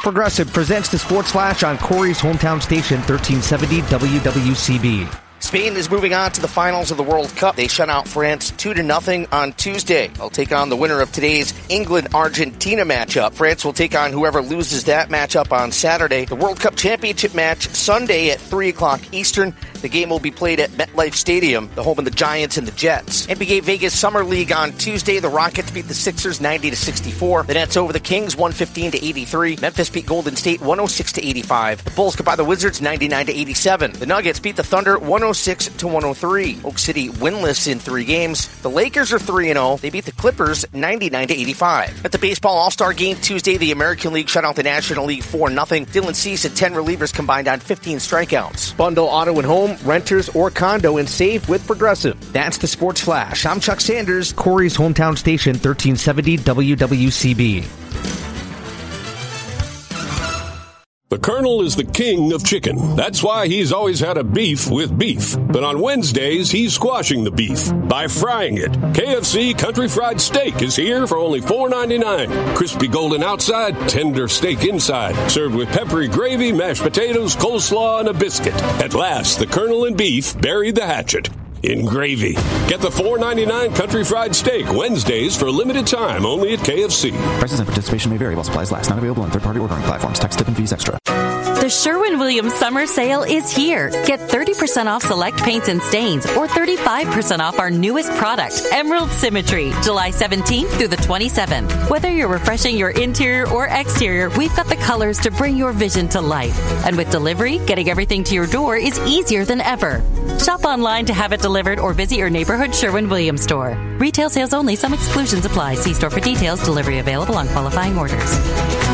Progressive presents the Sports Flash on Corey's hometown station, 1370 WWCB. Spain is moving on to the finals of the World Cup. They shut out France 2-0 on Tuesday. They'll take on the winner of today's England-Argentina matchup. France will take on whoever loses that matchup on Saturday. The World Cup Championship match Sunday at 3 o'clock Eastern. The game will be played at MetLife Stadium, the home of the Giants and the Jets. NBA Vegas Summer League on Tuesday. The Rockets beat the Sixers 90-64. The Nets over the Kings 115-83. Memphis beat Golden State 106-85. The Bulls got by the Wizards 99-87. The Nuggets beat the Thunder 106-103. Oak City winless in 3 games. The Lakers are 3-0. They beat the Clippers 99-85. At the Baseball All-Star Game Tuesday, the American League shut out the National League 4-0. Dylan Cease and 10 relievers combined on 15 strikeouts. Bundle auto and home, renters, or condo and save with Progressive. That's the Sports Flash. I'm Chuck Sanders, Corey's hometown station, 1370 WWCB. The Colonel is the king of chicken. That's why he's always had a beef with beef. But on Wednesdays, he's squashing the beef by frying it. KFC Country Fried Steak is here for only $4.99. Crispy golden outside, tender steak inside. Served with peppery gravy, mashed potatoes, coleslaw, and a biscuit. At last, the Colonel and beef buried the hatchet in gravy. Get the $4.99 Country Fried Steak Wednesdays for a limited time only at KFC. Prices and participation may vary while supplies last. Not available on third-party ordering platforms. Tax, tip, and fees extra. The Sherwin-Williams Summer Sale is here. Get 30% off select paints and stains or 35% off our newest product, Emerald Symmetry, July 17th through the 27th. Whether you're refreshing your interior or exterior, we've got the colors to bring your vision to life. And with delivery, getting everything to your door is easier than ever. Shop online to have it delivered or visit your neighborhood Sherwin-Williams store. Retail sales only. Some exclusions apply. See store for details. Delivery available on qualifying orders.